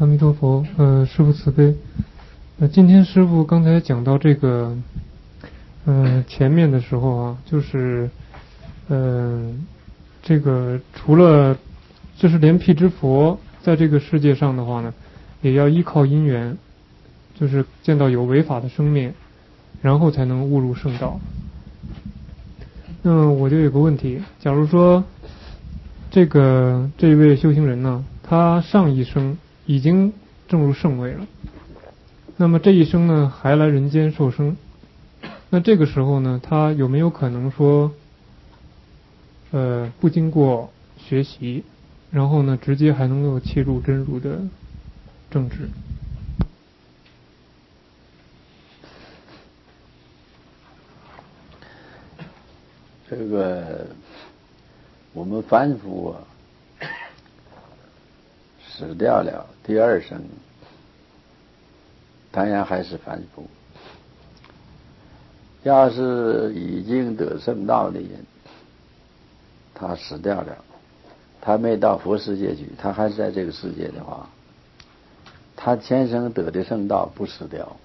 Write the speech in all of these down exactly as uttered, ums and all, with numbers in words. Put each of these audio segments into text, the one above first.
阿弥陀佛，呃，师父慈悲。呃，今天师父刚才讲到这个，呃，前面的时候啊，就是，呃，这个除了，就是连辟支佛在这个世界上的话呢，也要依靠因缘，就是见到有违法的生灭，然后才能悟入圣道。那么我就有个问题，假如说，这个这位修行人呢，他上一生已经证入圣位了，那么这一生呢还来人间受生，那这个时候呢，他有没有可能说，呃，不经过学习，然后呢直接还能够切入真如的正知？ 这个我们凡夫啊，死掉了第二生，当然还是凡夫。要是已经得圣道的人，他死掉了，他没到佛世界去，他还是在这个世界的话，他前生得的圣道不死掉，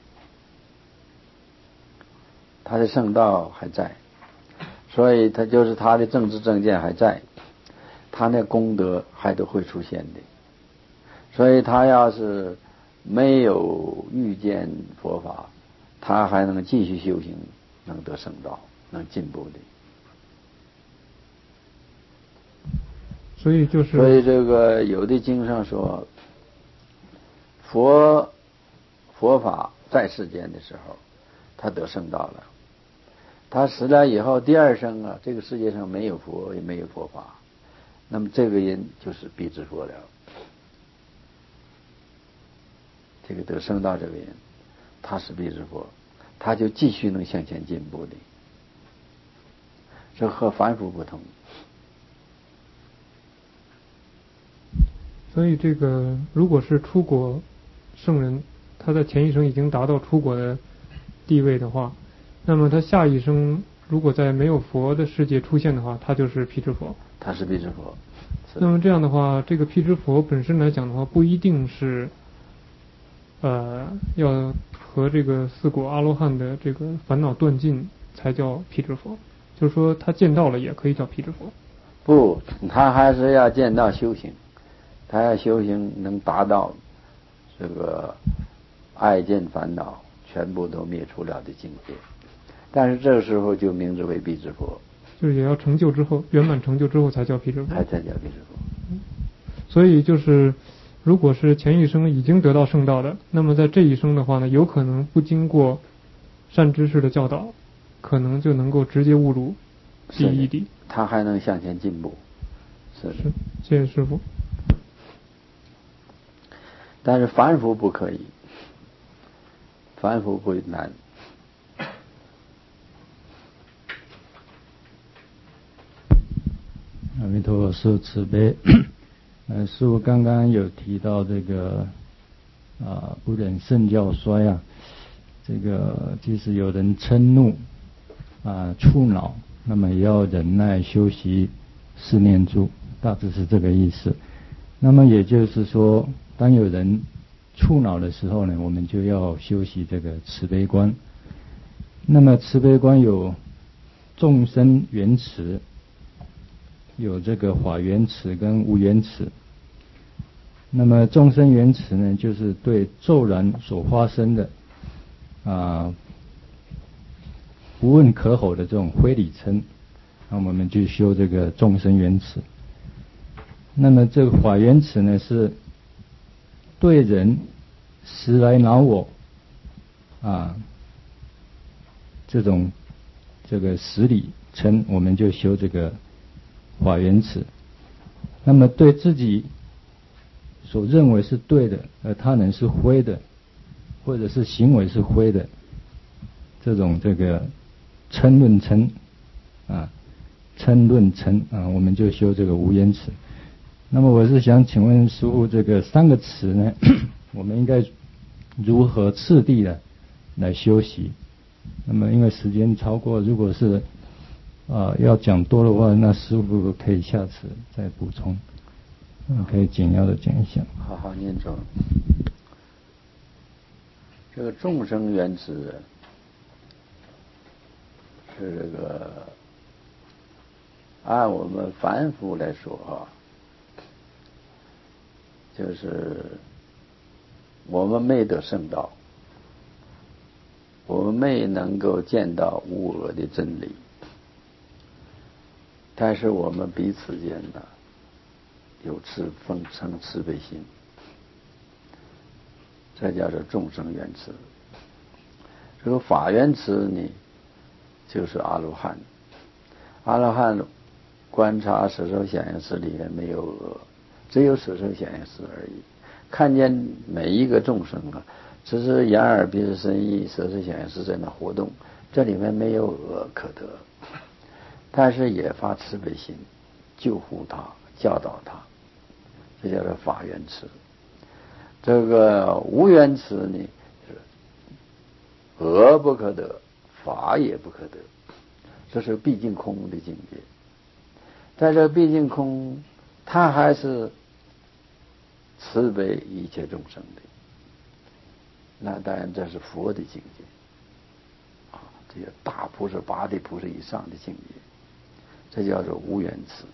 他的圣道还在，所以他就是他的正知正见还在，他那功德还都会出现的。所以他要是没有遇见佛法，他还能继续修行，能得圣道，能进步的。 所以就是， 所以这个有的经上说，佛佛法在世间的时候，他得圣道了。他死了以后，第二生啊，这个世界上没有佛，也没有佛法，那么这个人就是辟支佛了。这个得圣道这个人，他是辟支佛，他就继续能向前进步的，这和凡夫不同。 所以这个如果是出国圣人，他在前一生已经达到出国的地位的话，那么他下一生如果在没有佛的世界出现的话，他就是辟支佛。 他是辟支佛。 那么这样的话，这个辟支佛本身来讲的话，不一定是呃要和这个四果阿罗汉的这个烦恼断尽才叫辟支佛，就是说他见到了也可以叫辟支佛。 不，他还是要见到修行，他要修行能达到这个爱见烦恼全部都灭除了的境界，但是这个时候就名之为辟支佛， 就是也要成就之后，圆满成就之后才叫辟支佛， 才才叫辟支佛。 所以就是，如果是前一生已经得到圣道的，那么在这一生的话呢，有可能不经过善知识的教导，可能就能够直接误入第一地， 他还能向前进步。是的， 是，谢谢师父。 但是凡夫不可以，凡夫不难。 阿弥陀佛，师父慈悲。呃，师父刚刚有提到这个啊，不忍圣教衰啊，这个即使有人嗔怒啊、触恼，那么也要忍耐修习四念住，大致是这个意思。那么也就是说，当有人触恼的时候呢，我们就要修习这个慈悲观。那么慈悲观有众生缘慈，有这个法缘慈跟无缘慈。那么众生缘慈呢，就是对骤然所发生的啊不问可否的这种非礼嗔，那我们就修这个众生缘慈。那么这个法缘慈呢，是对人时来恼我啊这种这个实理嗔，我们就修这个法缘慈。那么对自己所认为是对的，而他人是非的，或者是行为是非的，这种这个嗔论嗔啊，嗔论嗔啊，我们就修这个无缘慈。那么我是想请问师父，这个三个慈呢，我们应该如何次第的来修习？那么因为时间超过，如果是啊、呃、要讲多的话，那师父可以下次再补充。 嗯，可以简要的讲一下。 好好念咒。这个众生缘慈是这个按我们凡夫来说啊，就是我们没得圣道，我们没能够见到无我的真理，但是我们彼此间呢有慈奉承慈悲心，这叫做众生缘慈。这个法缘慈呢，就是阿罗汉。阿罗汉观察色受想行识里面没有恶，只有色受想行识而已。看见每一个众生啊，只是眼耳鼻舌身意色受想行识在那活动，这里面没有恶可得，但是也发慈悲心，救护他，教导他，这叫做法缘慈。这个无缘慈呢，恶不可得，法也不可得，这是毕竟空的境界。在这毕竟空，他还是慈悲一切众生的，那当然这是佛的境界啊，这些大菩萨、八地菩萨以上的境界，这叫做无缘慈。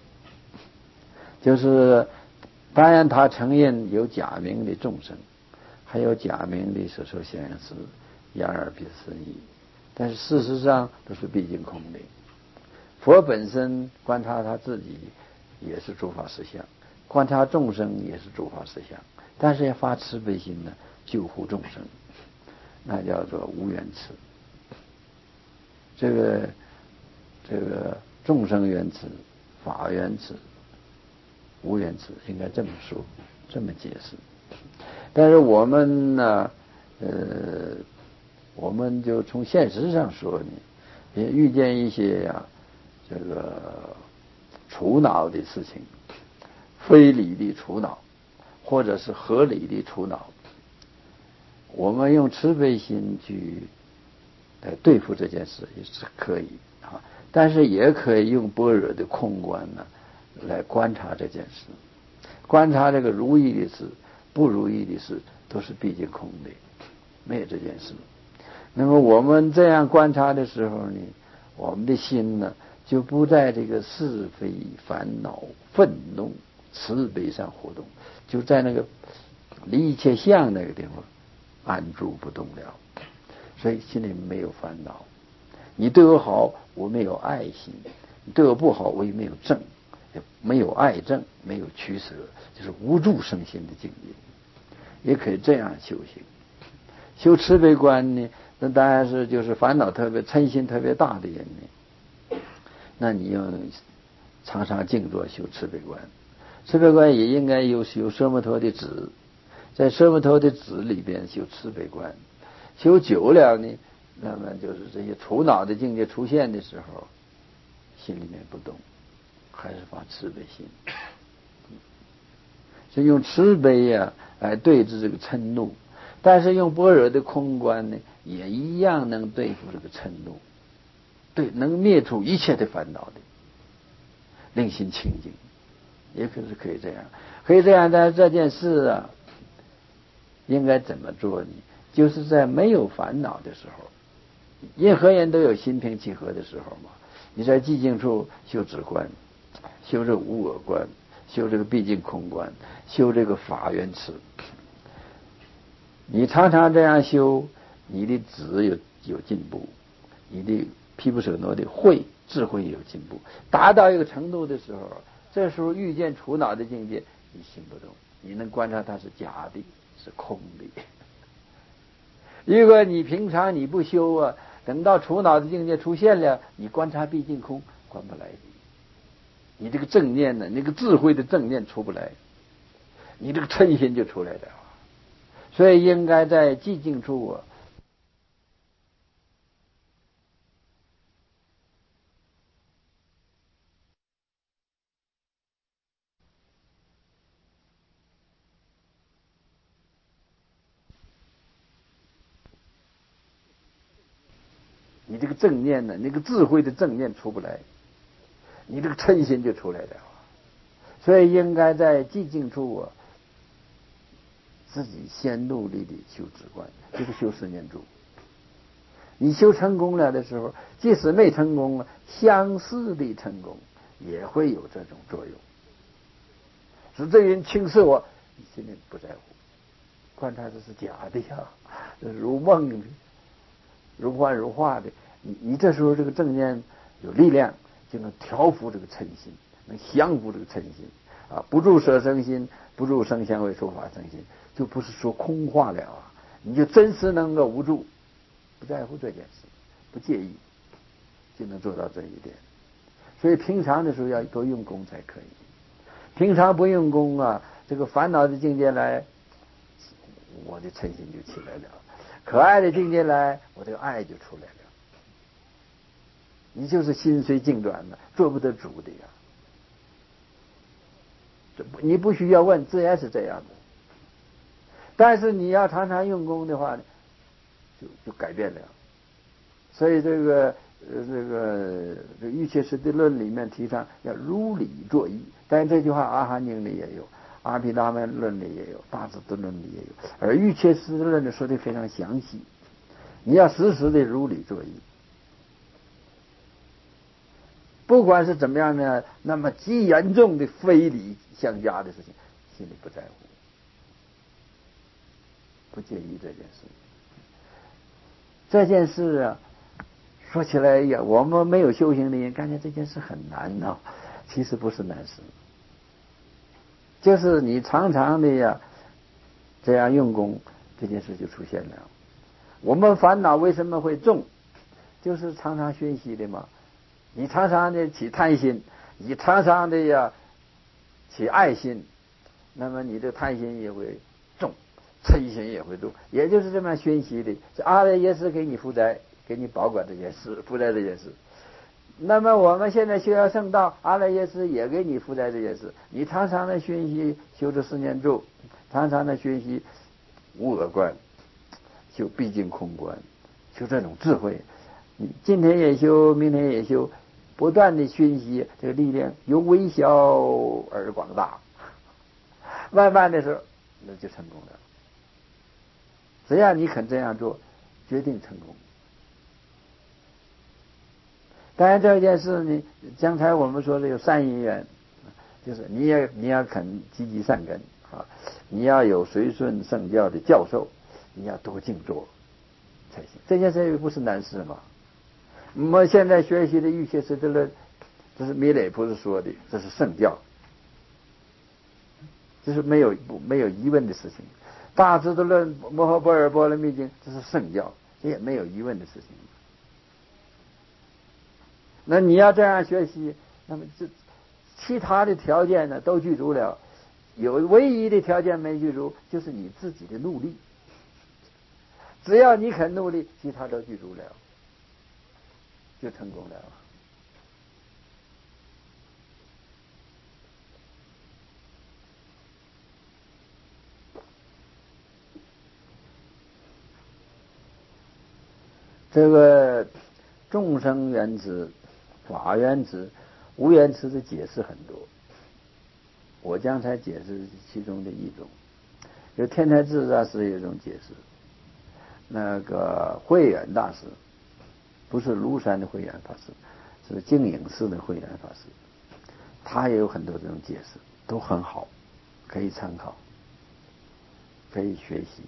就是当然他承认有假名的众生，还有假名的色受想行识、眼耳鼻舌身意，但是事实上都是毕竟空的。佛本身观察他自己也是诸法实相，观察众生也是诸法实相，但是要发慈悲心呢，救护众生，那叫做无缘慈。这个这个众生缘慈、法缘慈、无缘慈，应该这么说，这么解释。但是我们呢，呃，我们就从现实上说呢，也遇见一些呀、啊，这个除恼的事情，非理的除恼，或者是合理的除恼，我们用慈悲心去来对付这件事也是可以啊，但是也可以用般若的空观呢来观察这件事，观察这个如意的事、不如意的事都是毕竟空的，没有这件事。那么我们这样观察的时候呢，我们的心呢就不在这个是非、烦恼、愤怒、慈悲上活动，就在那个离一切相那个地方安住不动了，所以心里没有烦恼。你对我好，我没有爱心；你对我不好，我也没有憎，也没有爱憎，没有取舍，就是无住生心的境界。也可以这样修行。修慈悲观呢，那当然是就是烦恼特别、嗔心特别大的人呢，那你要常常静坐修慈悲观。慈悲观也应该有修奢摩陀的止，在奢摩陀的止里边修慈悲观。修久了呢，那么就是这些除恼的境界出现的时候，心里面不动，还是发慈悲心。所以用慈悲呀、啊、来对治这个嗔怒，但是用般若的空观呢，也一样能对付这个嗔怒，对，能灭除一切的烦恼的，令心清净，也可是可以这样，可以这样。但是这件事啊，应该怎么做呢？就是在没有烦恼的时候，任何人都有心平气和的时候嘛。你在寂静处修止观，修这个无我观，修这个毕竟空观，修这个法缘慈。你常常这样修，你的止有有进步，你的毗婆舍那的慧智慧有进步，达到一个程度的时候，这时候遇见除恼的境界，你心不动，你能观察它是假的，是空的。如果你平常你不修啊，等到除恼的境界出现了，你观察毕竟空，观不来的。你这个正念呢，那个智慧的正念出不来，你这个嗔心就出来了。所以应该在寂静处啊，你这个正念呢，那个智慧的正念出不来，你这个嗔心就出来了。 所以应该在寂静处啊，自己先努力的修止观，这个修十念住。你修成功了的时候，即使没成功，相似的成功也会有这种作用。是这人轻视我，你心里不在乎，观察这是假的呀，如梦的，如幻如化的。你你这时候这个正念有力量，就能调伏这个嗔心，能降服这个嗔心啊！不住舍生心，不住声香味触法生心，就不是说空话了啊！你就真实能够无助，不在乎这件事，不介意，就能做到这一点。所以平常的时候要多用功才可以。平常不用功啊，这个烦恼的境界来，我的嗔心就起来了；可爱的境界来，我这个爱就出来了。你就是心随境转的，做不得主的呀。这不，你不需要问，自然是这样的。但是你要常常用功的话呢，就就改变了。所以这个呃这个这《瑜伽师地论》里面提倡要如理作意，但是这句话《阿含经》里也有，《阿毗达摩论》里也有，《大智度论》里也有，而《瑜伽师地论》里说的非常详细。你要时时的如理作意。不管是怎么样呢，那么极严重的非理相加的事情，心里不在乎，不介意这件事。这件事啊，说起来呀，我们没有修行的人感觉这件事很难呢、哦，其实不是难事，就是你常常的呀这样用功，这件事就出现了。我们烦恼为什么会重，就是常常熏习的嘛。你常常的起贪心，你常常的呀起爱心，那么你的贪心也会重，嗔心也会重，也就是这么熏习的。这阿赖耶识给你负债，给你保管这件事，负债这件事。那么我们现在修要圣道，阿赖耶识也给你负债这件事。你常常的熏习修这四念住，常常的熏习无我观，修毕竟空观，修这种智慧。你今天也修，明天也修，不断的熏习，这个力量由微小而广大，慢慢的时候那就成功了。只要你肯这样做，决定成功。当然这件事呢，刚才我们说的有善因缘，就是你也你要肯积极善根啊，你要有随顺圣教的教授，你要多静坐才行。这件事不是难事嘛。我们现在学习的瑜伽师地论，这是弥勒菩萨说的，这是圣教，这是没有没有疑问的事情。大智度论、摩诃般若波罗蜜经，这是圣教，这也没有疑问的事情。那你要这样学习，那么这其他的条件呢都具足了，有唯一的条件没具足，就是你自己的努力。只要你肯努力，其他都具足了，就成功了。这个众生缘知、法缘知、无缘知的解释很多，我将才解释其中的一种。有天台智大师有一种解释，那个慧远大师，不是庐山的慧远法师，是净影寺的慧远法师，他也有很多这种解释，都很好，可以参考，可以学习。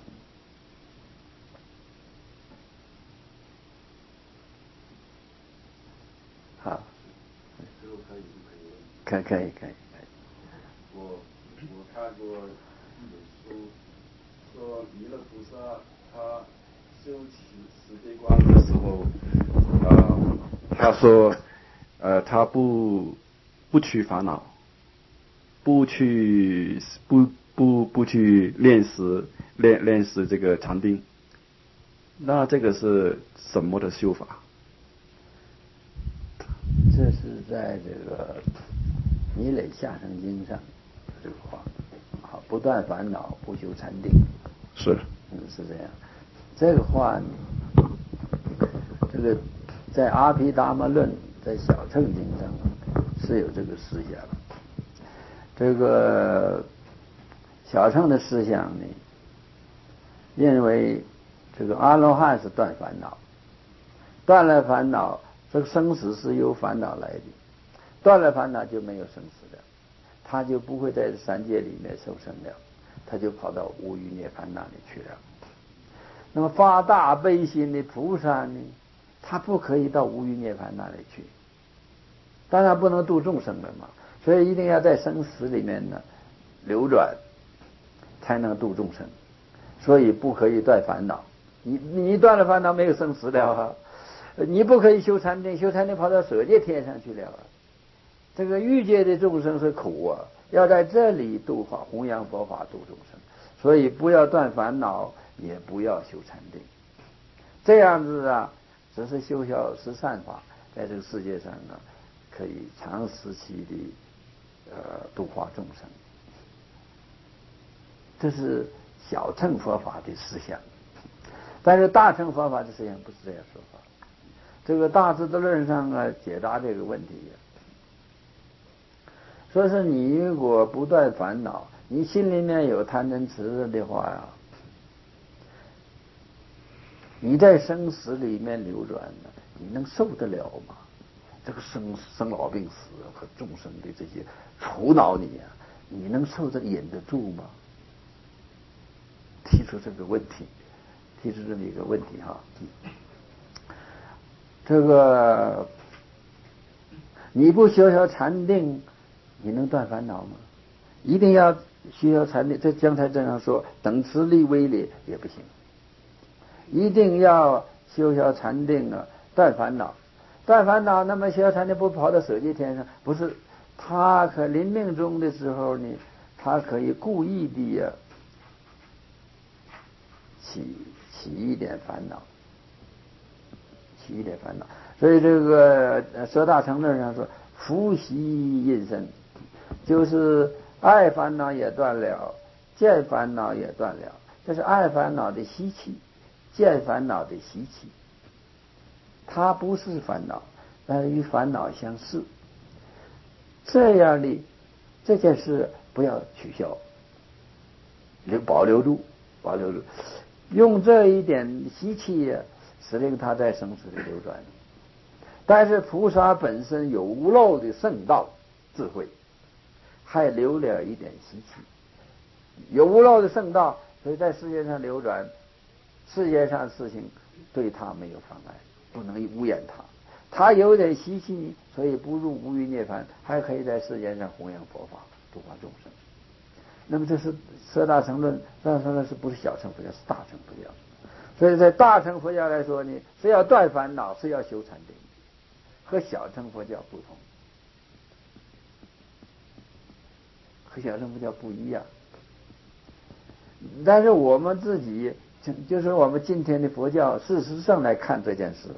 好，可以可以可以可以。 我我看过一本书，说弥勒菩萨他修持十悲观的时候，呃，他说，呃，他不不去烦恼，不去不不不去练习练练习这个禅定，那这个是什么的修法？ 这是在这个《弥勒下生经》上这个话，好，不断烦恼，不修禅定， 是， 嗯，是这样。这个话呢，这个在《阿毗达摩论》在《小乘经》上是有这个思想。 这个小乘的思想呢，认为这个阿罗汉是断烦恼，断了烦恼，这个生死是由烦恼来的，断了烦恼就没有生死了，他就不会在三界里面受生了，他就跑到无余涅槃那里去了。那么发大悲心的菩萨呢，他不可以到无余涅槃那里去，当然不能度众生了嘛，所以一定要在生死里面呢流转，才能度众生，所以不可以断烦恼。你你断了烦恼，没有生死了啊！你不可以修禅定，修禅定跑到舍界天上去了啊！这个欲界的众生是苦啊，要在这里度化弘扬佛法度众生，所以不要断烦恼，也不要修禅定，这样子啊，只是修小十善法，在这个世界上啊，可以长时期的呃度化众生。这是小乘佛法的思想，但是大乘佛法的思想不是这样说法。这个大智度论上啊解答这个问题，说是你如果不断烦恼，你心里面有贪嗔痴的话呀，你在生死里面流转呢，你能受得了吗？这个生生老病死和众生的这些苦恼你啊，你能受得忍得住吗？提出这个问题，提出这么一个问题哈。这个你不修修禅定，你能断烦恼吗？一定要修修禅定。这刚才这样说，等持力威力也不行，一定要修修禅定啊，断烦恼。断烦恼，那么修修禅定不跑到舍界天上？不是，他可临命终的时候呢，他可以故意的呀、啊。起起一点烦恼，起一点烦恼，所以这个舍大乘论上说，福习阴身，就是爱烦恼也断了，见烦恼也断了，这是爱烦恼的习气，见烦恼的习气，它不是烦恼，但是与烦恼相似，这样的这件事不要取消，留保留住，保留住。用这一点习气呀，使令他在生死里流转。但是菩萨本身有无漏的圣道智慧，还留了一点习气，有无漏的圣道，所以在世界上流转，世界上事情对他没有妨碍，不能污染他。他有点习气，所以不入无余涅槃，还可以在世界上弘扬佛法，度化众生。那么这是舍大乘论，舍大乘论是不是小乘佛教，是大乘佛教。所以在大乘佛教来说呢，是要断烦恼，是要修禅定，和小乘佛教不同，和小乘佛教不一样。但是我们自己就就是我们今天的佛教，事实上来看这件事，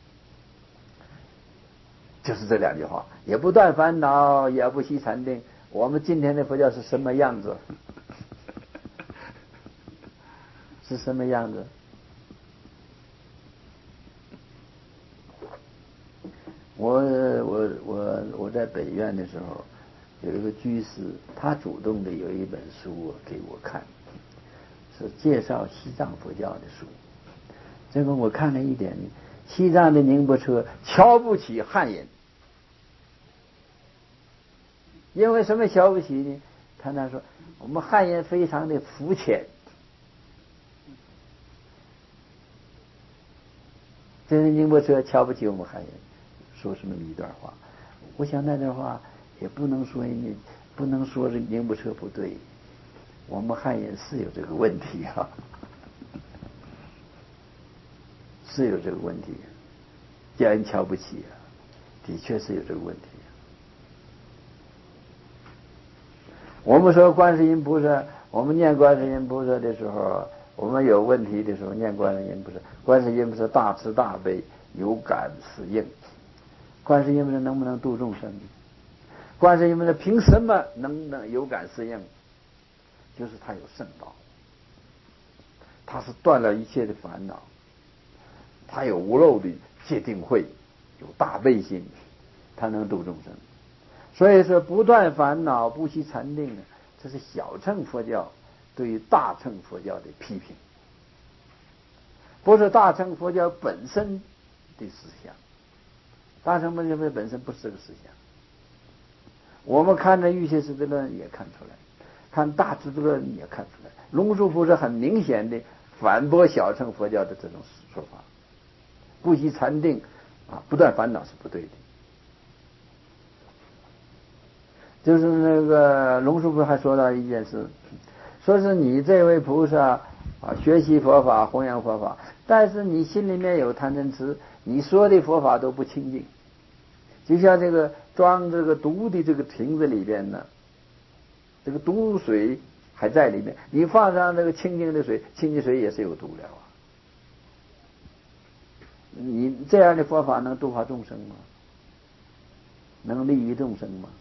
就是这两句话：也不断烦恼，也不习禅定。我们今天的佛教是什么样子？是什么样子？我我我我在北院的时候，有一个居士，他主动的有一本书给我看，是介绍西藏佛教的书。这个我看了一点，西藏的宁波车瞧不起汉人。因为什么瞧不起呢？他那说我们汉人非常的肤浅，这是宁波车瞧不起我们汉人，说这么一段话。我想那段话也不能说你不能说是宁波车不对，我们汉人是有这个问题啊，是有这个问题，叫人瞧不起啊，的确是有这个问题。我们说观世音菩萨，我们念观世音菩萨的时候，我们有问题的时候念观世音菩萨，观世音菩萨大慈大悲，有感适应。观世音菩萨能不能度众生？观世音菩萨凭什么能不能有感适应？就是他有圣道，他是断了一切的烦恼，他有无漏的戒定慧，有大悲心，他能度众生。 所以说不断烦恼不须禅定呢，这是小乘佛教对于大乘佛教的批评，不是大乘佛教本身的思想。大乘佛教本身不是这个思想。我们看着《瑜伽师地论》也看出来，看《大智度论》也看出来，龙树菩萨很明显的反驳小乘佛教的这种说法，不惜禅定啊，不断烦恼是不对的。就是那个龙树菩萨还说到一件事，说是你这位菩萨啊，学习佛法，弘扬佛法，但是你心里面有贪嗔痴，你说的佛法都不清净。就像这个装这个毒的这个瓶子里边呢，这个毒水还在里面，你放上这个清净的水，清净水也是有毒了啊。你这样的佛法能度化众生吗？能利益众生吗？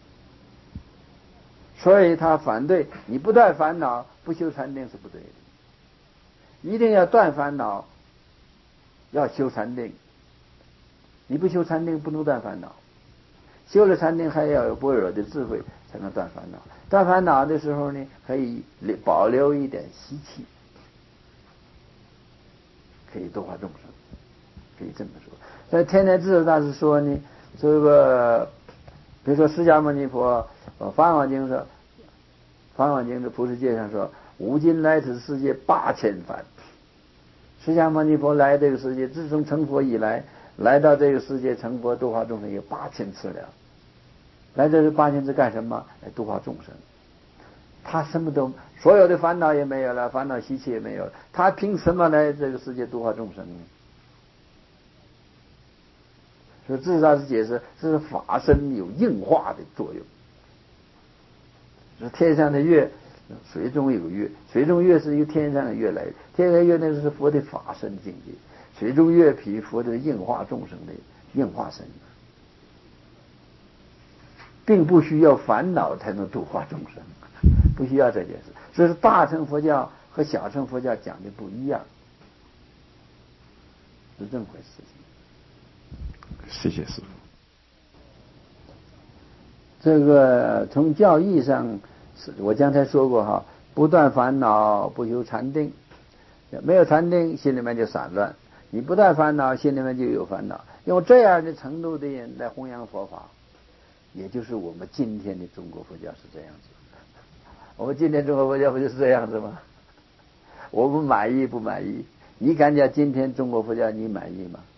所以他反对你不断烦恼不修禅定是不对的，一定要断烦恼，要修禅定。你不修禅定不能断烦恼，修了禅定还要有般若的智慧才能断烦恼。断烦恼的时候呢，可以保留一点习气，可以度化众生，可以这么说。在天台智者大师说呢，这个比如说释迦牟尼佛《法华经》说，《法华经》的菩萨戒上说，五今来此世界八千番。释迦牟尼佛来这个世界，自从成佛以来，来到这个世界成佛度化众生有八千次了。来这八千次干什么？来度化众生。他什么都，所有的烦恼也没有了，烦恼习气也没有了，他凭什么来这个世界度化众生呢？所以智大师解释，这是法身有应化的作用。是天上的月，水中有月，水中月是由天上的月来的，天上的月那是佛的法身境界，水中月毗佛的应化众生的应化身，并不需要烦恼才能度化众生，不需要这件事。这是大乘佛教和小乘佛教讲的不一样，是这么回事情。 谢谢师父。 这个从教义上，我刚才说过哈，不断烦恼不修禅定，没有禅定心里面就散乱，你不断烦恼心里面就有烦恼。用这样的程度的人来弘扬佛法，也就是我们今天的中国佛教是这样子。我们今天中国佛教不就是这样子吗？我们满意不满意？你感觉今天中国佛教你满意吗？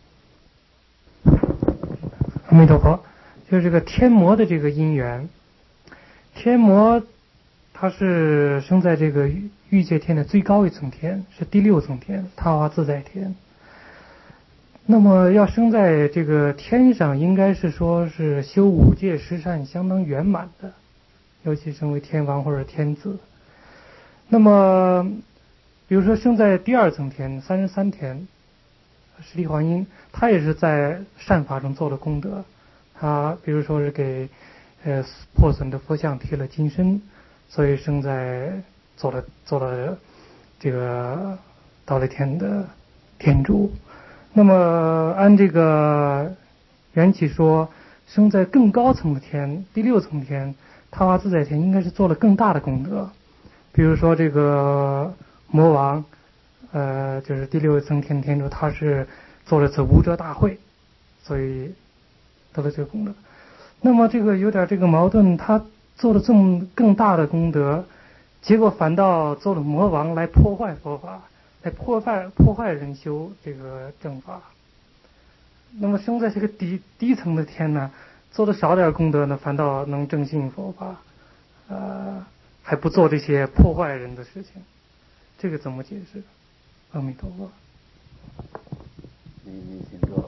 阿弥陀佛。就是这个天魔的这个因缘，天魔他是生在这个欲界天的最高一层天，是第六层天，他化自在天。那么要生在这个天上，应该是说是修五戒十善相当圆满的，尤其成为天王或者天子。那么比如说生在第二层天三十三天，十力华音，他也是在善法中做了功德。他比如说是给呃破损的佛像贴了金身，所以生在做了做了这个到了天的天主。那么按这个缘起说，生在更高层的天，第六层天他化自在天，应该是做了更大的功德。比如说这个魔王，呃，就是第六层天天主，他是做了次无遮大会，所以得了这个功德。那么这个有点这个矛盾，他做了这么更大的功德，结果反倒做了魔王来破坏佛法，来破坏破坏人修这个正法。那么生在这个低低层的天呢，做的少点功德呢，反倒能正信佛法，呃，还不做这些破坏人的事情，这个怎么解释？阿弥陀佛。 你你请坐。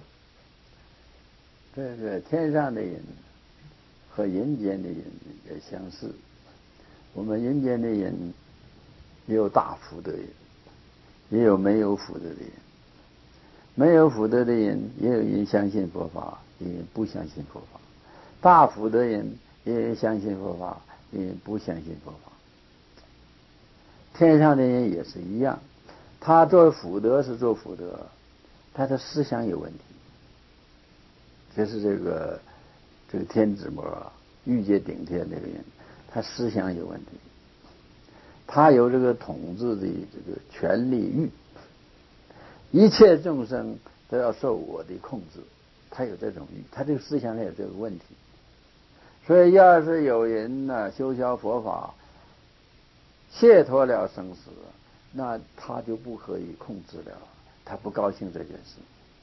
这个天上的人和人间的人也相似，我们人间的人也有大福德人，也有没有福德的人。没有福德的人，也有人相信佛法，也有人不相信佛法；大福德人，也有人相信佛法，也有人不相信佛法。天上的人也是一样，他做福德是做福德，他的思想有问题。这是这个这个天子魔啊，欲界顶天这个人，他思想有问题，他有这个统治的这个权力欲，一切众生都要受我的控制，他有这种欲，他这个思想上有这个问题。所以要是有人呢、啊、修学佛法，解脱了生死，那他就不可以控制了，他不高兴这件事，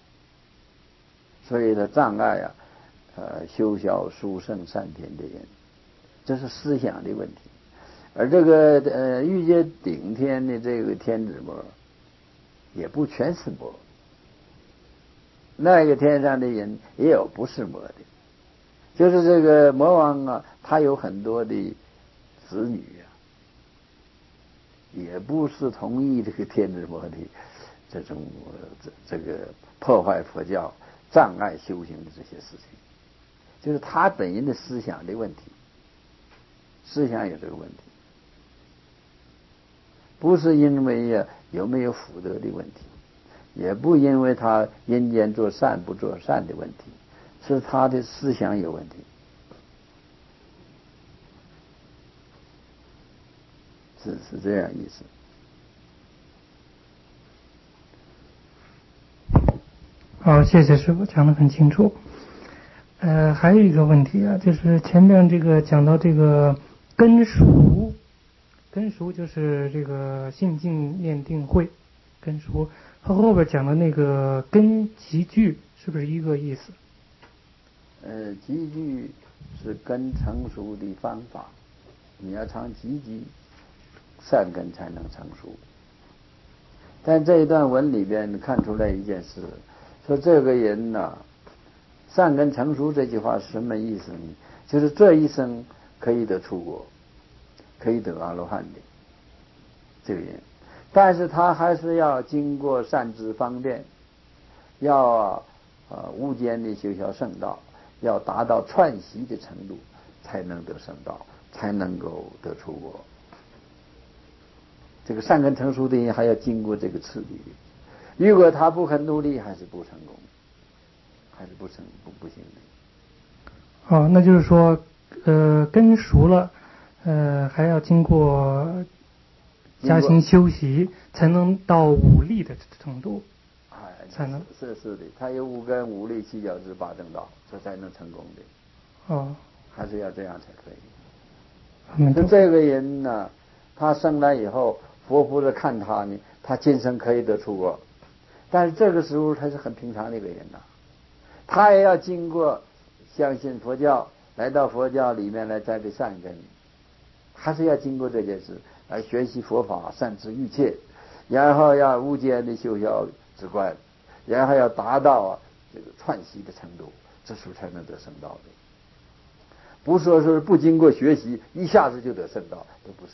所以他障碍啊，呃，修学殊胜善天的人，这是思想的问题。而这个呃欲界顶天的这个天子魔，也不全是魔，那个天上的人也有不是魔的，就是这个魔王啊，他有很多的子女啊，也不是同意这个天子魔的这种这这个破坏佛教、障碍修行的这些事情，就是他本人的思想的问题，思想有这个问题，不是因为呀、啊、有没有福德的问题，也不因为他阴间做善不做善的问题，是他的思想有问题，是是这样意思。 好，谢谢师父讲得很清楚。呃，还有一个问题啊，就是前面这个讲到这个根熟，根熟就是这个信净念定慧，根熟和后边讲的那个根集聚是不是一个意思？ 呃，集聚是根成熟的方法，你要常积聚，善根才能成熟。但这一段文里边看出来一件事，说这个人呢、啊，善根成熟这句话是什么意思呢？就是这一生可以得出国，可以得阿罗汉的这个人，但是他还是要经过善知方便，要啊呃无间的修学圣道，要达到串习的程度，才能得圣道，才能够得出国。这个善根成熟的人还要经过这个次第的，如果他不肯努力，还是不成功，还是不成不不行的。 哦，那就是说，呃，根熟了，呃，还要经过加行修习，才能到五力的程度， 哎， 才能是是的，他有五根五力七角支八正道，这才能成功的。 哦， 还是要这样才可以。 嗯， 就这个人呢，他生来以后，佛菩萨看他呢，他今生可以得出国，但是这个时候他是很平常的一个人呐，他也要经过相信佛教，来到佛教里面来栽培善根，还是要经过这件事来学习佛法，善知欲切，然后要无间的修学止观，然后要达到啊这个串习的程度，这时候才能得圣道的。不是说是不经过学习一下子就得圣道，都不是。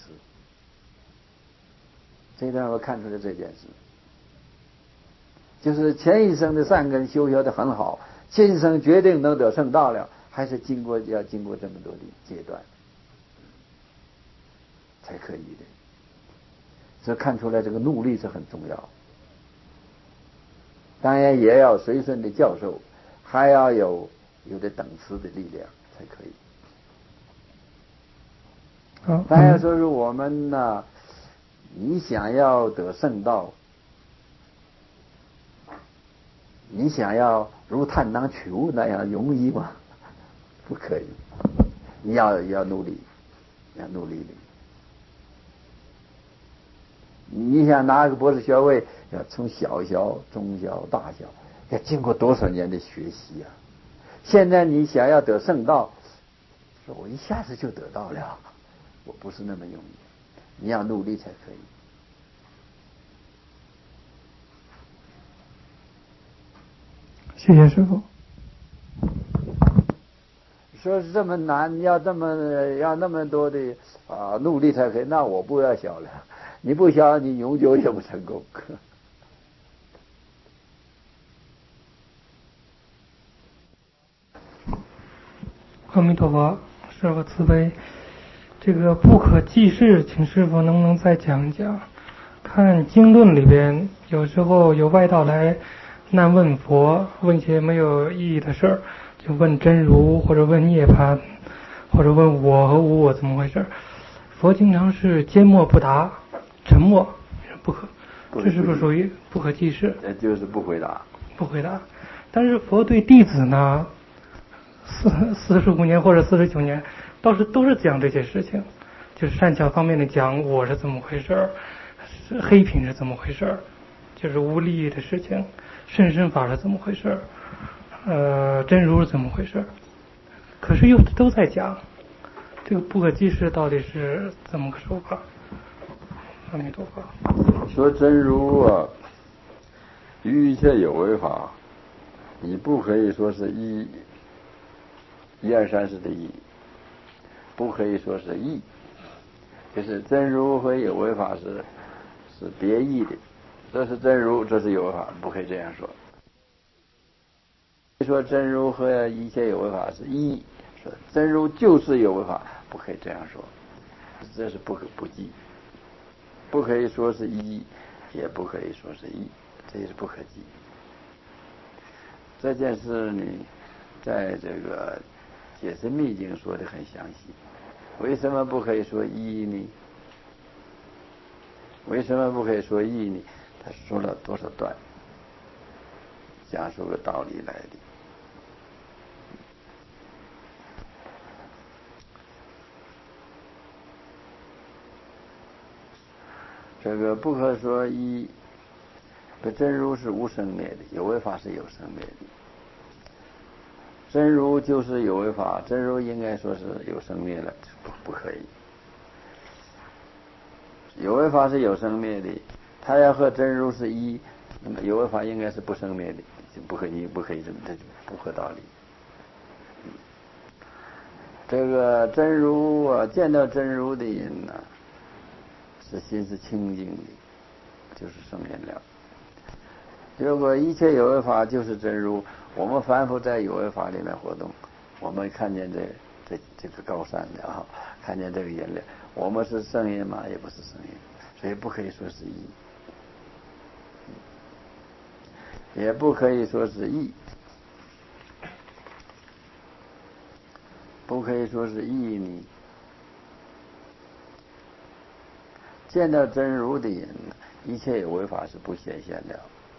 这一段我看出来这件事，就是前一生的善根修学的很好，今生决定能得圣道了，还是经过要经过这么多的阶段才可以的。这看出来这个努力是很重要，当然也要随顺的教授，还要有有的等持的力量才可以。当然说是我们呢、啊，你想要得圣道，你想要如探囊取物那样容易吗？不可以，你要要努力，要努力的。你想拿个博士学位，要从小学、中学、大学，要经过多少年的学习啊！现在你想要得圣道，说我一下子就得到了，我不是那么容易，你要努力才可以。 谢谢师父。 说是这么难，要这么要那么多的啊努力才可以，那我不要小了。你不小，你永久也不成功。 阿弥陀佛，师父慈悲。这个不可济事，请师父能不能再讲一讲？看经论里边，有时候有外道来难问佛，问些没有意义的事儿， 就问真如或者问涅槃，或者问我和无我怎么回事，佛经常是缄默不答，沉默不可，这是不是属于不可记事？ 呃，就是不回答。 不回答。但是佛对弟子呢，四四十五年或者四十九年，倒是都是讲这些事情，就是善巧方面的讲我是怎么回事，黑品是怎么回事，就是无利益的事情，甚深法是怎么回事，呃，真如是怎么回事，可是又都在讲这个不可记事到底是怎么个说法？阿弥陀佛。 说真如啊，于一切有为法，你不可以说是一一二三四的一，不可以说是义，就是真如和有为法是是别义的，这是真如，这是有为法，不可以这样说。说真如和一切有为法是一，说真如就是有为法，不可以这样说，这是不可不记，不可以说是一，也不可以说是义，这也是不可记。这件事呢，在这个解释密经说的很详细。为什么不可以说一呢？为什么不可以说义呢？他说了多少段，讲述个道理来的。这个不可说一，这真如是无生灭的，有为法是有生灭的。真如就是有为法，真如应该说是有生灭了，不不可以。有为法是有生灭的，它要和真如是一，那么有为法应该是不生灭的，就不可以不可以这么，这就不合道理。这个真如啊，见到真如的人呢、啊，是心是清净的，就是圣言了。如果一切有为法就是真如，我们反复在有为法里面活动，我们看见这这这个高山的啊，看见这个颜料，我们是圣言吗？也不是圣言，所以不可以说是一，也不可以说是义，不可以说是义呢。见到真如的人，一切有为法是不显现的。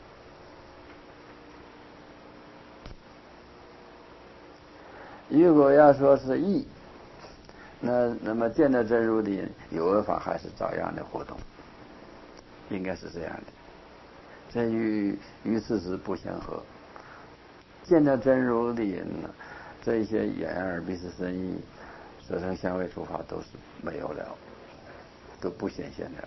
如果要说是义，那那么见到真如的人，有为法还是照样的活动，应该是这样的。这与与事实不相合。见到真如的人呢，这一些眼耳鼻舌身意、色声香味触法都是没有了，都不显现了。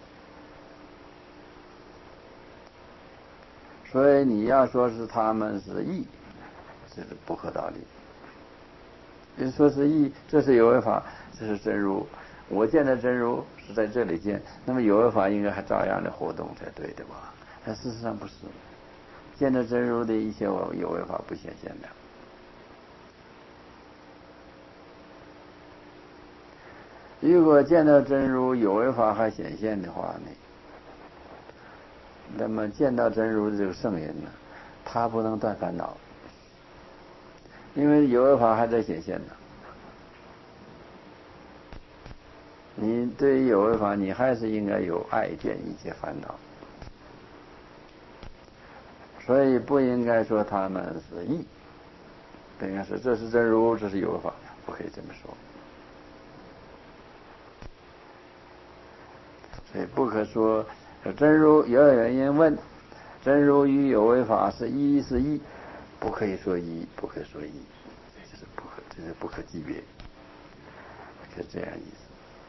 所以你要说是他们是义，这是不合道理。你说是义，这是有为法，这是真如。我见的真如是在这里见，那么有为法应该还照样的活动才对的吧？但事实上不是，见到真如的一切有为法不显现了。如果见到真如有为法还显现的话呢，那么见到真如的这个圣人呢，他不能断烦恼，因为有为法还在显现呢。你对于有为法，你还是应该有爱见一切烦恼，所以不应该说他们是义，不应该说这是真如，这是有为法，不可以这么说。所以不可说真如。有有人问，真如与有为法是一是一，不可以说一，不可以说一，这是不可，这是不可级别，是这样意思。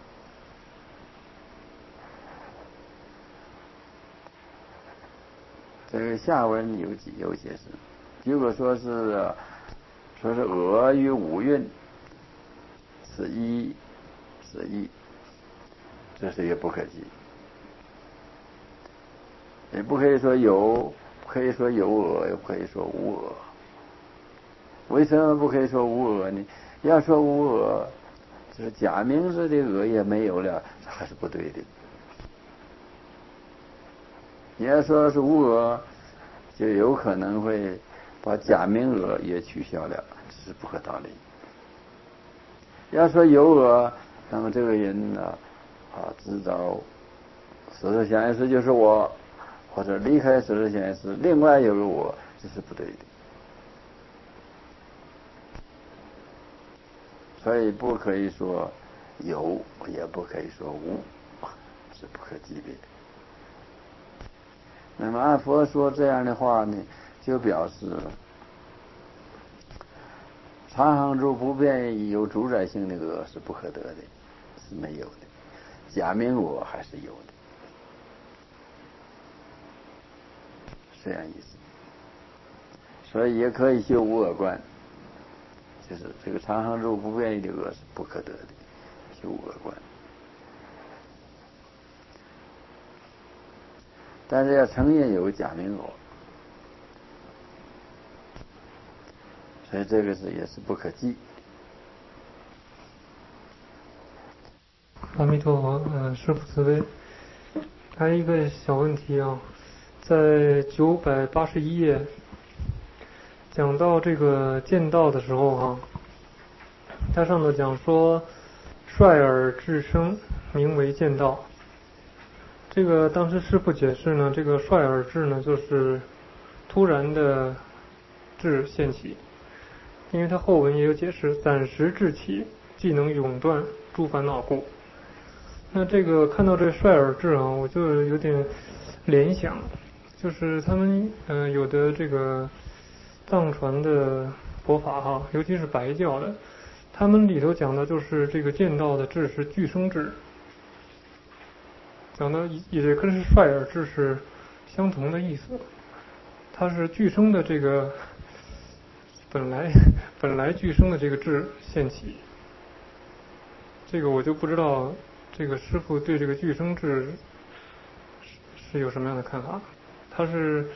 这个下文有有解释。如果说是说是俄与五蕴是一是一，这是也不可及，也不可以说有，可以说有俄，也不可以说无俄。为什么不可以说无俄呢？要说无俄，就是假名字的俄也没有了，这还是不对的。你要说是无俄，就有可能会把假名额也取消了，这是不可道理。要说有我，那么这个人呢，啊，知道十二相应时就是我，或者离开十二相应时另外有个我，这是不对的。所以不可以说有，也不可以说无，是不可级别。那么按佛说这样的话呢，就表示常行住不变有主宰性的我是不可得的，是没有的。假名我还是有的，这样意思。所以也可以修无我观，就是这个常行住不变的我是不可得的，修无我观。但是要承认有假名我，所以这个是也是不可记。 阿弥陀佛，嗯、呃，师父慈悲。还有一个小问题啊，在九百八十一页讲到这个见道的时候哈、啊，它上头讲说率尔至声名为见道。这个当时师父解释呢，这个率尔至呢就是突然的至现起，因为它后文也有解释，暂时至起，既能永断诸烦恼故。那这个看到这率尔至啊，我就有点联想，就是他们呃有的这个藏传的佛法哈，尤其是白教的，他们里头讲的就是这个见道的至是具生至，讲的也跟是率尔至是相同的意思，它是具生的这个本来本来具生的这个至现起，这个我就不知道。这个师父对这个具生至是有什么样的看法？他是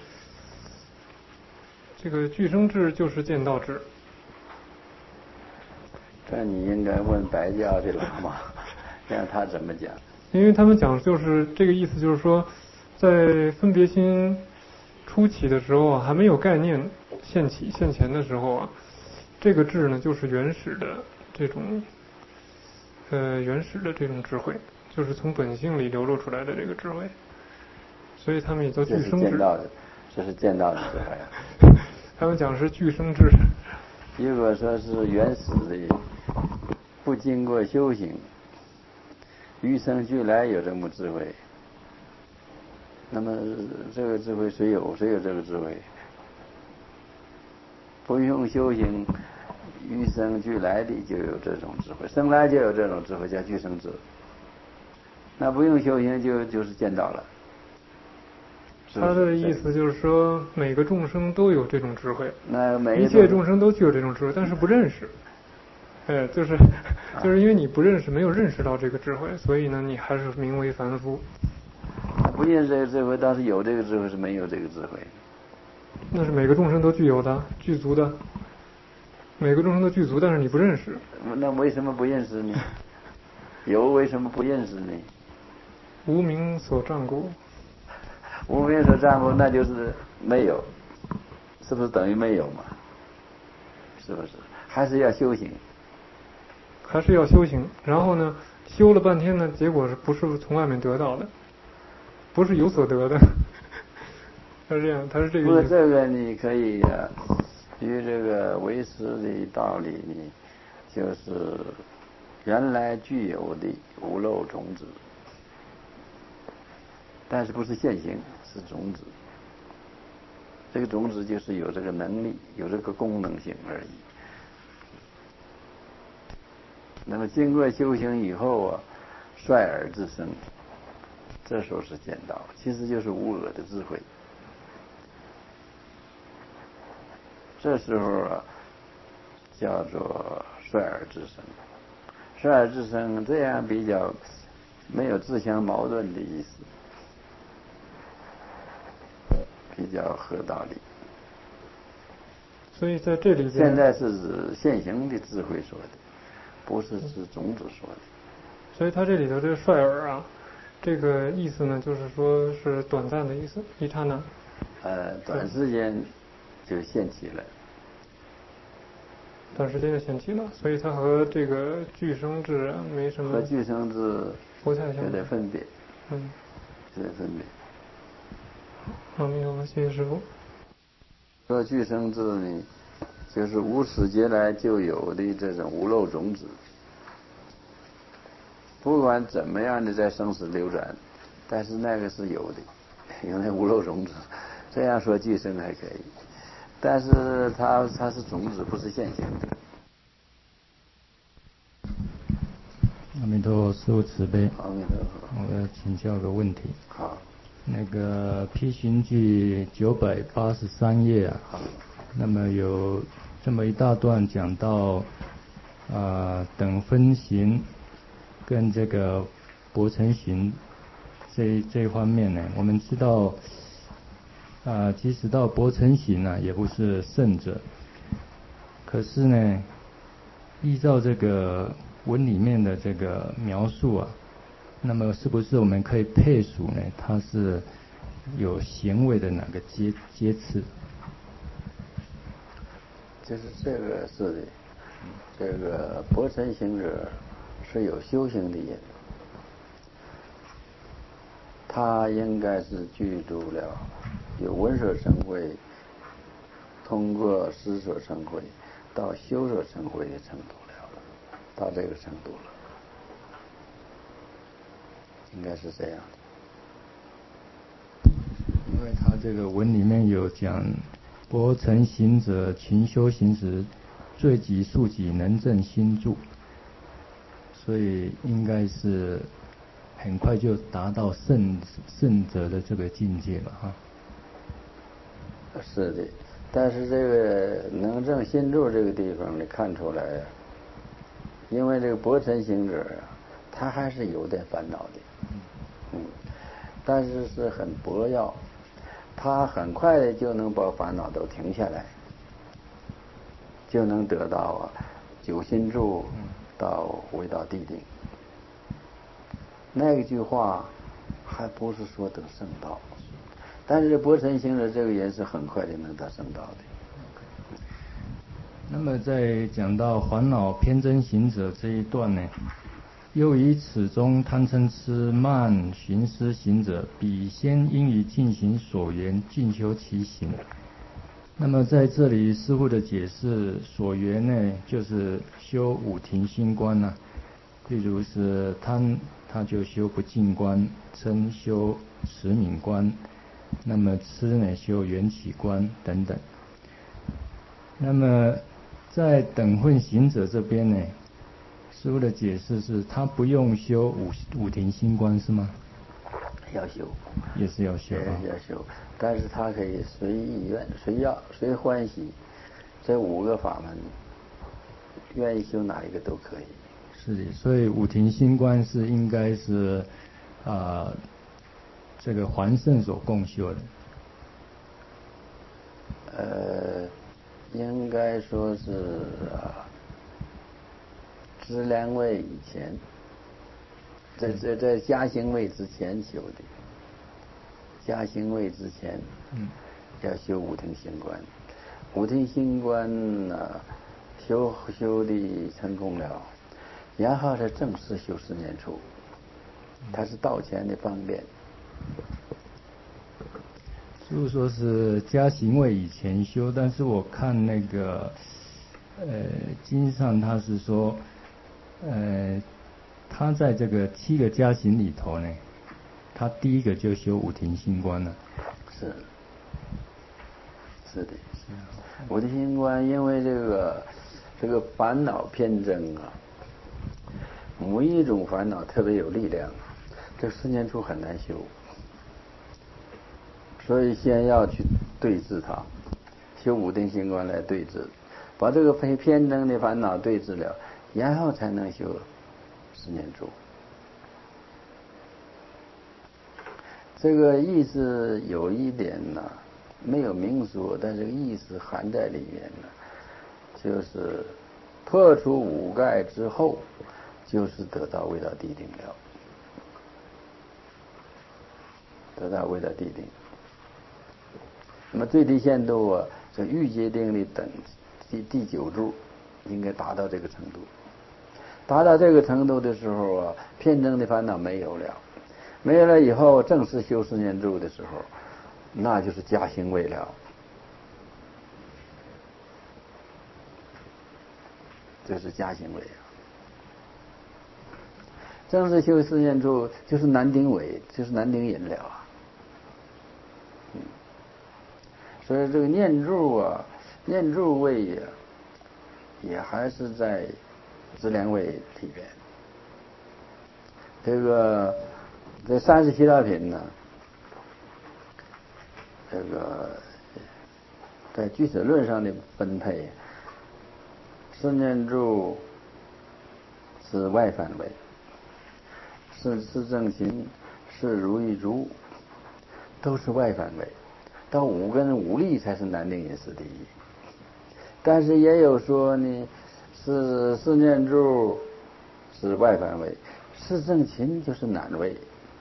这个具生至就是见道至。 这你应该问白教的喇嘛，让他怎么讲。 因为他们讲就是这个意思，就是说，在分别心初起的时候啊，还没有概念现起现前的时候啊，这个智呢就是原始的这种。呃，原始的这种智慧，就是从本性里流露出来的这个智慧，所以他们也叫具生智。 这是见到的，这是见到的智慧。 他们讲是具生智。 如果说是原始的，不经过修行，与生俱来有这么智慧，那么这个智慧谁有？谁有这个智慧？不用修行。与生俱来的就有这种智慧，生来就有这种智慧，叫具生智。那不用修行就就是见到了。 他的意思就是说，每个众生都有这种智慧， 那每一切众生都具有这种智慧，但是不认识。哎，就是就是因为你不认识，没有认识到这个智慧，所以呢，你还是名为凡夫。 不认识这个智慧，倒是有这个智慧，是没有这个智慧。 那是每个众生都具有的，具足的。每个众生都具足，但是你不认识。 那为什么不认识呢？有为什么不认识呢？ 无名所障故。 无名所障故，那就是没有，是不是等于没有嘛？是不是？还是要修行？ 还是要修行。然后呢，修了半天呢，结果是不是从外面得到的？不是有所得的。他是这样，他是这个意思。 不过这个你可以啊。与这个唯识的道理呢，就是原来具有的无漏种子，但是不是现行，是种子。这个种子就是有这个能力，有这个功能性而已。那么经过修行以后啊，率尔至生，这时候是见道，其实就是无我的智慧。这时候啊，叫做率尔至生。率尔至生这样比较没有自相矛盾的意思，比较合道理。 所以在这里边， 现在是指现行的智慧说的，不是指种子说的。 所以他这里头这个率尔啊，这个意思呢，就是说是短暂的意思，一刹那。 呃，短时间就现起了。 短时间就现起了，所以它和这个俱生智没什么。 和俱生智不太相有点分别。 嗯， 有点分别。 阿弥陀佛，谢谢师父。 说俱生智呢，就是无始劫来就有的这种无漏种子，不管怎么样的在生死流转，但是那个是有的，有那无漏种子，这样说俱生还可以，但是它它是种子，不是现行的。 阿弥陀佛，师父慈悲。 阿弥陀佛。 我要请教个问题。 好。 那个《披寻记》九百八十三页啊，那么有这么一大段讲到啊、呃、等分行跟这个薄尘行这这一方面呢，我们知道啊、呃，即使到薄尘行啊，也不是圣者，可是呢，依照这个文里面的这个描述啊。那么是不是我们可以配属呢？它是有贤位的哪个阶阶次？ 就是这个是的，这个薄尘行者是有修行的人，他应该是具足了有闻所成慧，通过思所成慧到修所成慧的程度了，到这个程度了。应该是这样的，因为他这个文里面有讲，薄尘行者勤修行时，罪己速己能正心住，所以应该是很快就达到圣圣者的这个境界了哈。 是的，但是这个能正心住这个地方，你看出来呀、啊，因为这个薄尘行者啊，他还是有点烦恼的。嗯，但是是很薄药，他很快的就能把烦恼都停下来，就能得到啊九心住到唯道地定。那句话还不是说得圣道，但是薄尘行者这个人是很快的能得圣道的。 那么在讲到烦恼偏真行者这一段呢？又以此中贪嗔痴慢寻思行者，彼先应于进行所缘，进修其行。那么在这里，师父的解释，所缘呢，就是修五停心观呐、啊。例如是贪，他就修不净观；嗔修持敏观；那么痴呢，修缘起观等等。那么在等混行者这边呢？师父的解释是，他不用修五五停心观是吗？ 要修， 也是要修啊。 要修，但是他可以随意愿、随要、随欢喜，这五个法门，愿意修哪一个都可以。 是的，所以五停心观是应该是啊、呃，这个还圣所共修的。 呃，应该说是啊。知量位以前，在在在加行位之前修的，加行位之前， 嗯， 要修五停心观，五停心观呢、啊，修修的成功了，然后才正式修十年处，它是道前的方便。 就是说是加行位以前修，但是我看那个呃经上他是说。呃，他在这个七个加行里头呢，他第一个就修五停心观了。 是，是的，是五停心观，因为这个这个烦恼偏增啊，某一种烦恼特别有力量，这十年处很难修，所以先要去对治它，修五停心观来对治，把这个偏偏增的烦恼对治了。然后才能修十年处。这个意思有一点呢、啊，没有明说，但是意思含在里面呢，就是破除五盖之后，就是得到唯道地定了，得到唯道地定。那么最低限度啊， 这欲界定的等第第九柱应该达到这个程度。达到这个程度的时候啊，偏增的烦恼没有了，没有了以后，正式修四念住的时候，那就是加行位了。这是加行位啊。正式修四念住就是南顶位，就是南顶引了啊。嗯，所以这个念住啊，念住位呀、啊，也还是在资粮位里边。这个这三十七道品呢，这个在俱舍论上的分配，四念住是外范围，是是正行，是如意珠，都是外范围。到五根五力才是南顶引四第一。但是也有说呢，是四念住是外范围，四正勤就是南位。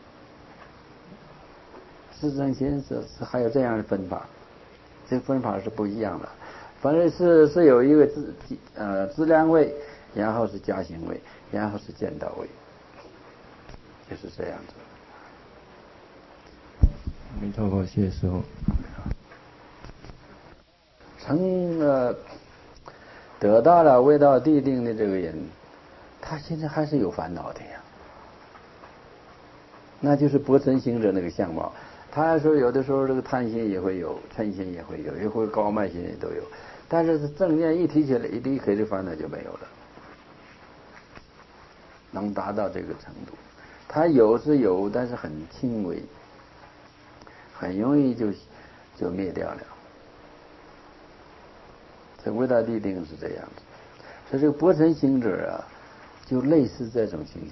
四正勤是是还有这样的分法，这个分法是不一样的。反正是是有一个资呃资粮位，然后是加行位，然后是见道位，就是这样子。 阿弥陀佛，谢谢师父。 成呃得到了未到地定的这个人，他现在还是有烦恼的呀。那就是薄尘行者那个相貌。他说有的时候这个贪心也会有，嗔心也会有，也会高慢心也都有。但是正念一提起来，一离开这烦恼就没有了，能达到这个程度。他有是有，但是很轻微，很容易就就灭掉了。这未到地定是这样子，所以这个薄尘行者啊，就类似这种情形。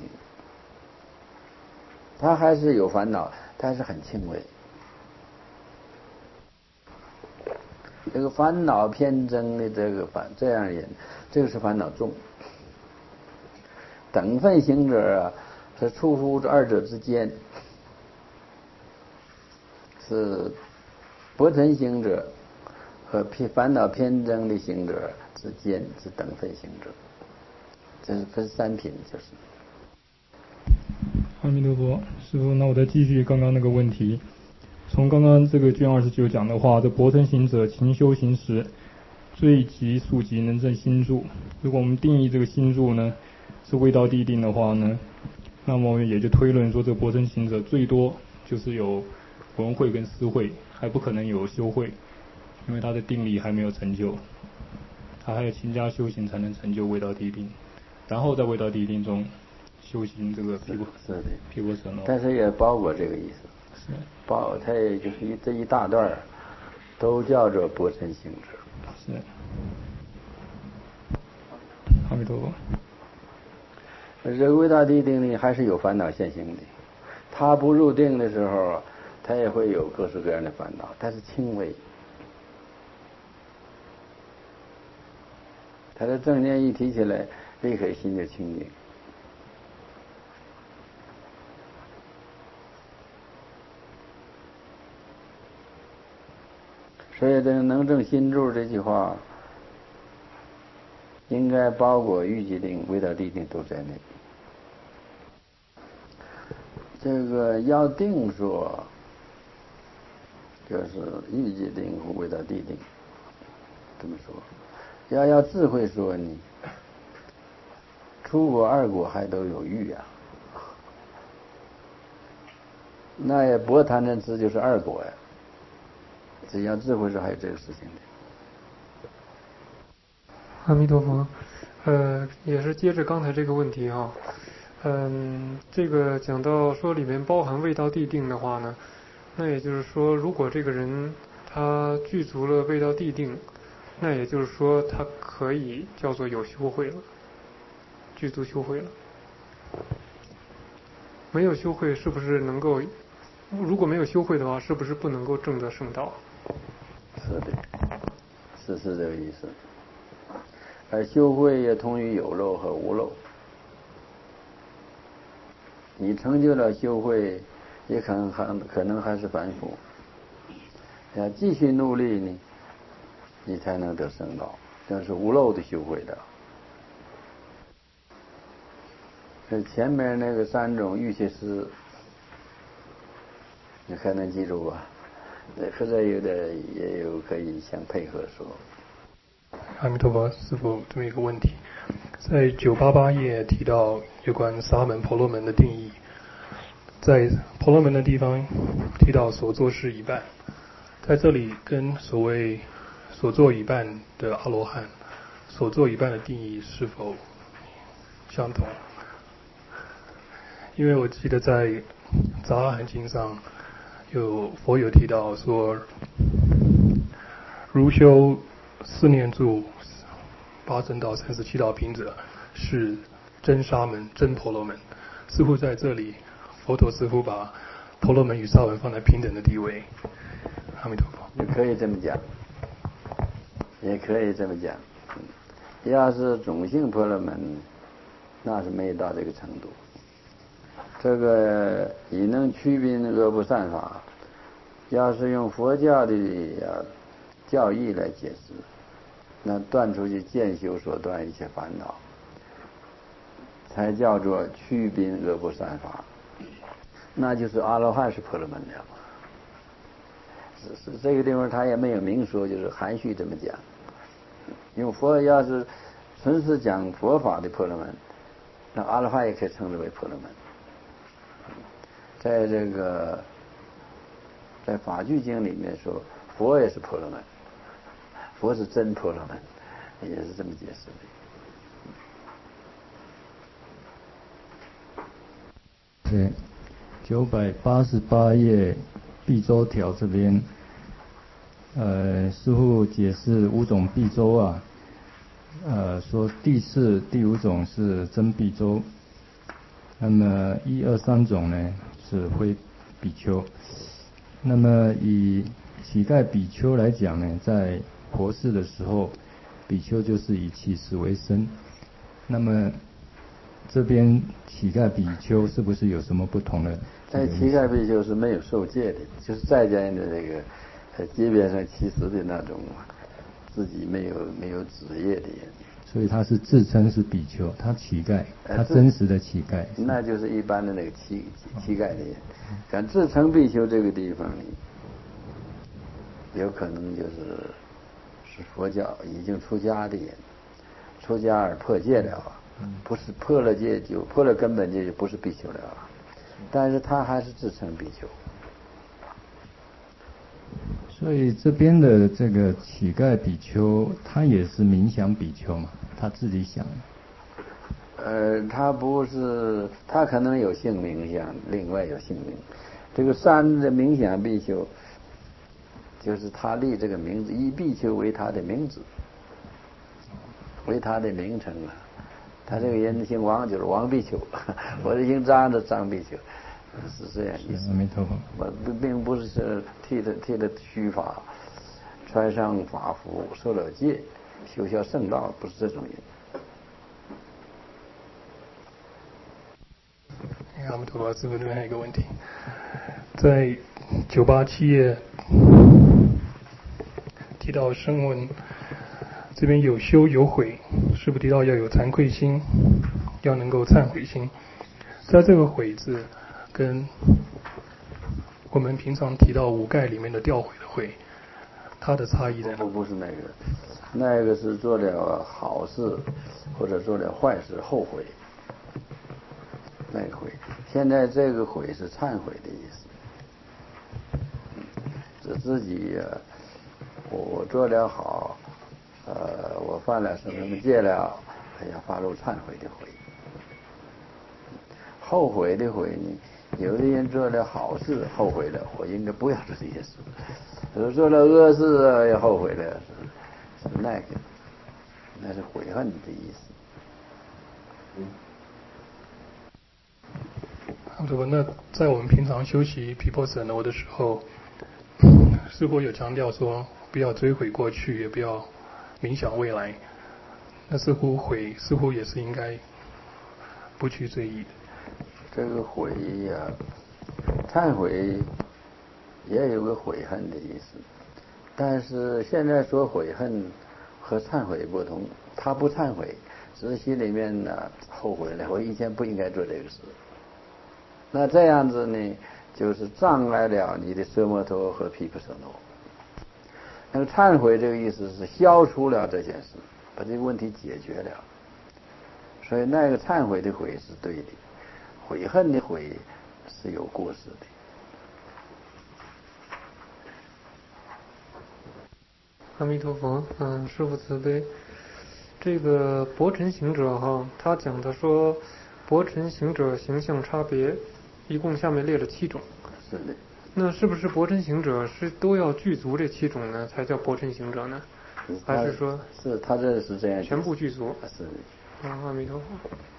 他还是有烦恼，但是很轻微。这个烦恼偏增的这个烦这样人，这个是烦恼重。等分行者啊，是出乎这二者之间，是薄尘行者和偏烦恼偏增的行者之间是等分行者，这是分三品，就是。 阿弥陀佛，师父，那我再继续刚刚那个问题。从刚刚这个卷二十九讲的话，这薄尘行者勤修行时，最极速极能证心住。如果我们定义这个心住呢是未到地定的话呢，那么也就推论说，这个薄尘行者最多就是有闻慧跟思慧，还不可能有修慧，因为他的定力还没有成就，他还有勤加修行才能成就未到地定，然后在未到地定中修行这个毗婆是的毗婆舍那。 但是也包括这个意思。 是。 包它也就是一这一大段都叫做薄尘行者。 是。阿弥陀佛。 这个未到地定呢，还是有烦恼现行的。他不入定的时候，他也会有各式各样的烦恼，但是轻微。他的正念一提起来，立刻心就清净。所以这个能证心住这句话，应该包括欲界定、未到地定都在内。这个要定说，就是欲界定和未到地定，这么说。要要智慧说呢，初果、二果还都有欲啊，那也薄贪嗔痴就是二果呀。只要智慧是还有这个事情的。 阿弥陀佛，呃，也是接着刚才这个问题哈，嗯，这个讲到说里面包含未到地定的话呢，那也就是说，如果这个人他具足了未到地定，那也就是说他可以叫做有修慧了，具足修慧了。没有修慧是不是能够？如果没有修慧的话，是不是不能够证得圣道？ 是的，是是这个意思。而修慧也同于有漏和无漏。你成就了修慧，也可能还可能还是凡夫。要继续努力呢， 你才能得圣道，这是无漏的修慧的。这前面那个三种欲界师，你还能记住吧？或者有点也有可以相配合说。 阿弥陀佛，师父，这么一个问题，在九八八页提到有关沙门婆罗门的定义，在婆罗门的地方提到所作事一半，在这里跟所谓所作一半的阿罗汉所作一半的定义是否相同？因为我记得在《杂阿含经》上有佛有提到说，如修四念住八正道三十七道品者是真沙门真婆罗门，似乎在这里佛陀似乎把婆罗门与沙门放在平等的地位。阿弥陀佛。 也可以这么讲，也可以这么讲。要是种姓婆罗门，那是没到这个程度。这个以能区别恶不善法，要是用佛教的教义来解释，那断出去见修所断一切烦恼，才叫做区别恶不善法，那就是阿罗汉是婆罗门了。是是这个地方他也没有明说，就是含蓄这么讲。因为佛要是纯是讲佛法的婆罗门，那阿罗汉也可以称之为婆罗门。在这个在法句经里面说，佛也是婆罗门，佛是真婆罗门，也是这么解释的。对，九百八十八页必周条这边，呃，师父解释五种必周啊，呃，说第四、第五种是真必周，那么一二三种呢是非比丘。那么以乞丐比丘来讲呢，在佛事的时候，比丘就是以乞食为生。那么这边乞丐比丘是不是有什么不同的？ 在乞丐比丘是没有受戒的，就是在家人的这个在街边上乞食的那种，自己没有没有职业的人。 所以他是自称是比丘，他乞丐，他真实的乞丐。 那就是一般的那个乞乞丐的人。像自称比丘这个地方呢，有可能就是是佛教已经出家的人，出家而破戒了，不是破了戒就破了根本戒就不是比丘了，但是他还是自称比丘。 所以这边的这个乞丐比丘，他也是冥想比丘嘛，他自己想。 呃，他不是，他可能有姓冥想，另外有姓名。这个三的冥想比丘，就是他立这个名字，以比丘为他的名字，为他的名称啊。他这个人姓王，就是王比丘；我是姓张的张比丘。是这样意思。 阿弥陀佛。 我并不是替他替他须发，穿上法服，受了戒，修下圣道，不是这种人。 阿弥陀佛，师父这边还有一个问题，在九八七页提到声闻，这边有修有悔，师父提到要有惭愧心，要能够忏悔心，在这个悔字跟我们平常提到五盖里面的吊悔的悔，它的差异在哪？ 不不是那个，那个是做了好事或者做了坏事后悔，那个悔。现在这个悔是忏悔的意思，指自己、啊、我我做了好，呃，我犯了什么什么戒了，哎呀，发露忏悔的悔。后悔的悔呢？有的人做了好事后悔了，我应该不要做这些事；有做了恶事也后悔了，是是那个，那是悔恨的意思。 嗯。那在我们平常修习毗婆舍那的时候，师父有强调说，不要追悔过去，也不要冥想未来。那似乎悔，似乎也是应该不去追忆的。 这个悔呀、啊，忏悔也有个悔恨的意思。 但是现在说悔恨和忏悔不同，他不忏悔，只是心里面呢后悔了，我以前不应该做这个事。那这样子呢，就是障碍了你的奢摩陀和毗婆舍那。那个忏悔这个意思是消除了这件事，把这个问题解决了。所以那个忏悔的悔是对的，悔恨的悔是有过失的。 阿弥陀佛，嗯，师父慈悲。这个薄尘行者哈，他讲的说，薄尘行者形象差别，一共下面列了七种。 是的。 那是不是薄尘行者是都要具足这七种呢，才叫薄尘行者呢？还是说？ 是他这是这样。 全部具足。 是的。 啊，阿弥陀佛。